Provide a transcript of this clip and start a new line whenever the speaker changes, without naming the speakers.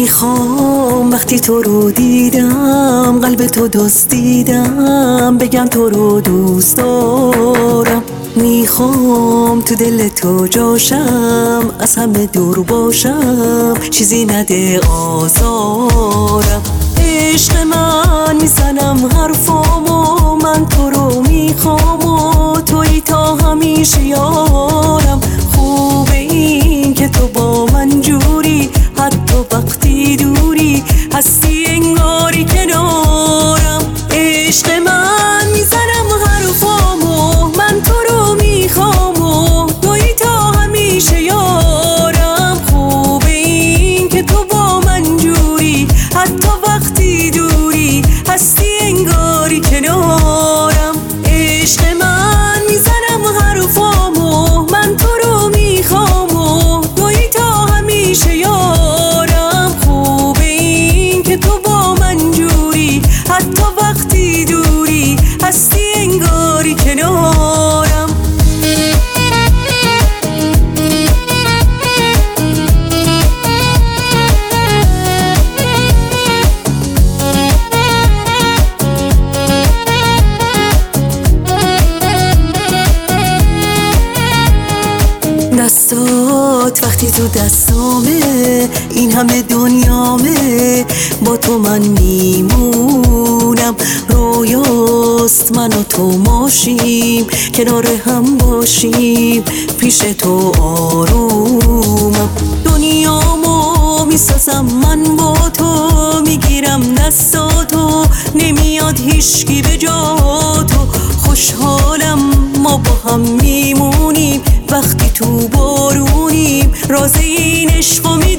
میخوام وقتی تو رو دیدم قلب تو دزدیدم بگم تو رو دوست دارم. میخوام تو دل تو جاشم از همه دور باشم چیزی نده آزارم. عشق من میزنم حرفامو من تو رو میخوام و توی تا همیشه یارم. خوبه این که تو با من جوری حتی وقتی دوری هستی انگاری کنارم. عشق من میزنم حرفامو من تو رو میخوام و توی تا همیشه یارم. خوبه این که تو با من جوری حتی وقتی دوری هستی انگاری کنارم. عشق من میزنم حرفامو من تو رو میخوام و توی تا همیشه یارم. خوبه این که تو با من جوری حتی وقتی دوری هستی انگاری کنارم. دستات وقتی تو دستامه این همه دنیامه با تو من میمونم. رویاست من و تو ماشیم کنار هم باشیم پیش تو آرومم. دنیامو میسازم من با تو میگیرم دستاتو نمیاد هیچکی به جا تو. خوشحالم ما با هم میمونیم وقتی تو بارونیم راز این عشقو